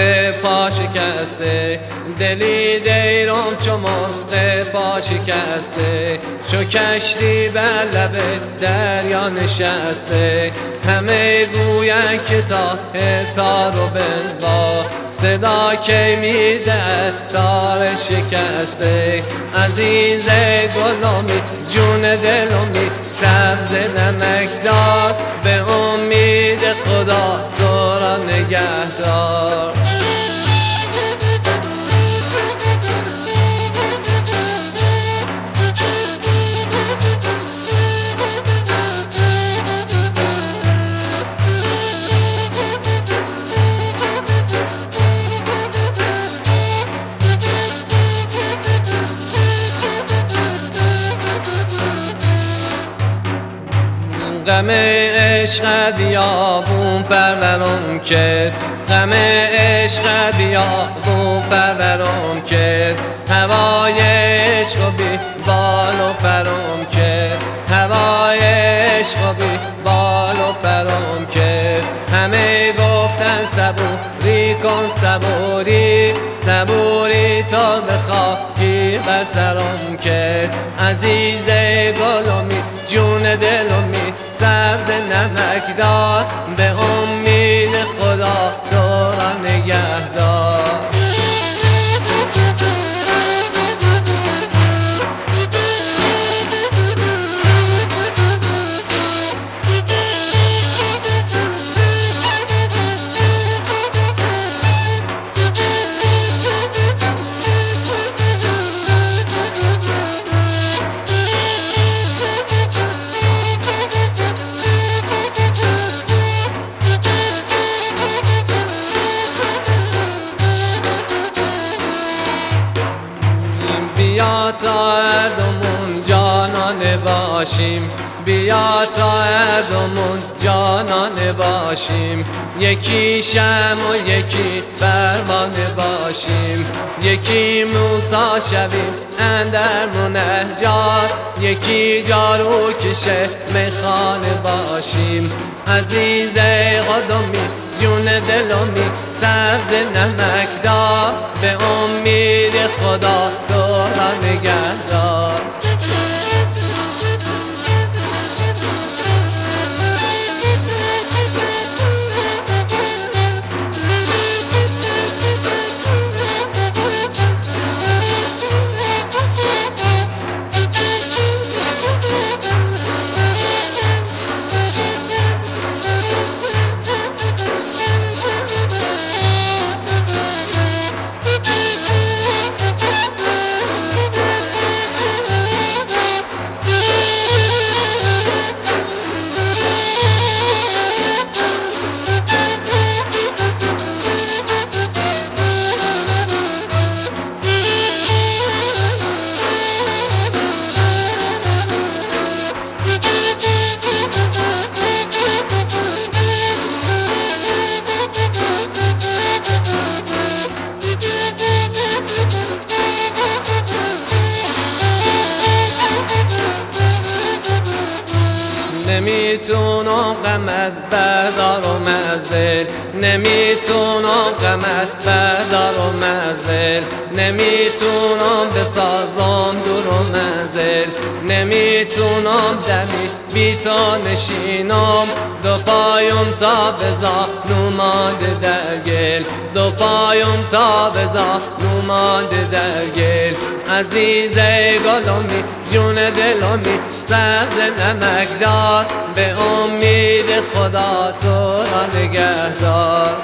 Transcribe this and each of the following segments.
پا شکسته، دلی دیرم چو مرغ پا شکسته، چو کشتی بر لب دریا نشسته. همه گوین که تار و بنوا، صدا کی میده تار شکسته. عزیز گلمی جون دلمی سبز نمکدار، به امید خدا تو را نگهدار. غم عشق بیابون پرورم کرد، غم عشق بیابون پرورم کرد، هوای عشق بی بال و پرم کرد، هوای عشق بی بال و پرم کرد. همه گفتن صبوری کن صبوری، صبوری تا بخواهی بر سرم کرد. عزیز گلمی جون دلمی سبز نمکدار، به امید خدا تو را نگهدار. بیا تا هر دومون جانانه باشیم، بیا تا هر دومون جانانه باشیم. یکی شمع و یکی پروانه باشیم، یکی موسی شویم اندر منجات، یکی جارو کشه میخانه باشیم. عزیز قدمی جون دلمی سبز نمکدار، به امید خدا تو را نگهدار. نمیتونم غمت بردارم از دل، نمیتونم غمت بردارم از دل، نمیتونم بسازم دور و منزل، نمیتونم دمی بی تو نشینم. دو پایم تا بزانو مانده در گل، دو پایم تا بزانو مانده در گل. عزیز گلمی جون دلمی سبز نمکدار، به امید خدا تو را نگهدار.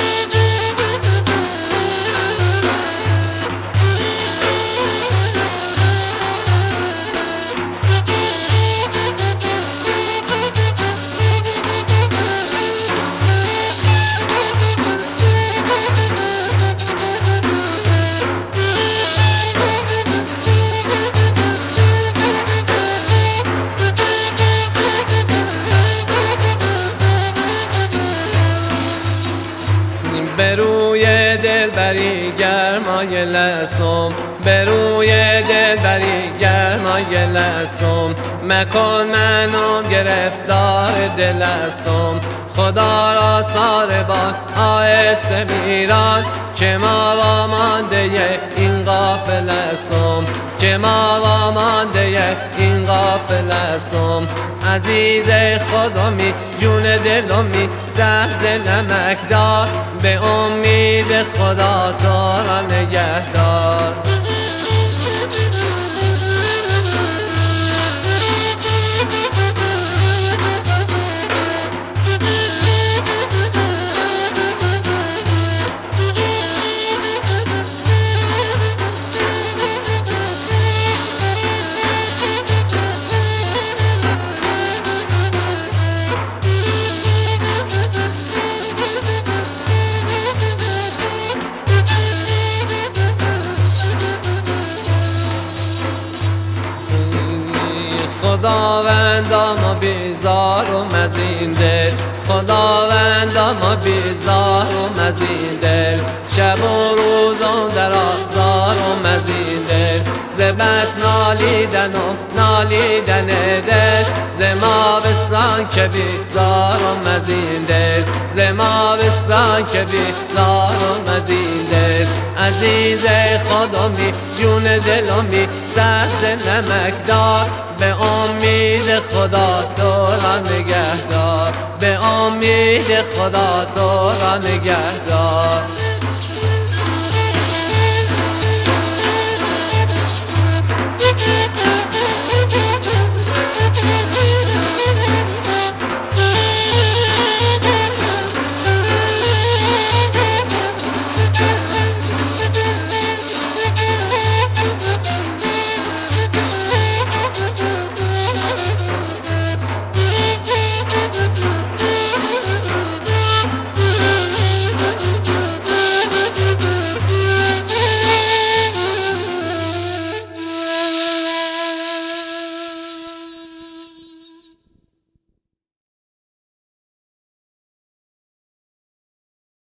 به روی دلبری گرمای لستم، به روی دلبری گرمای لستم، مکن منو گرفتار دلستم. خدا را ساربان آهسته میران که ما وامانده این قافله استم، که ما وامانده این قافله استم. عزیز خودمی جون دلمی سبز نمکدار، به امید خدا تو را نگهدار. خداوندا ما بیزار و مزین دل، خداوندا ما بیزار و مزین دل، شب و روز در آزار و مزین دل. ز بس نالیدن و نالیدن دل، ز ما بستان که بیزار و مزین دل، ز ما بستان که بیزار و مزین دل. عزیز خودمی جون دلمی سبز نمکدار، به امید خدا تو را نگهدار، به امید خدا تو را نگهدار.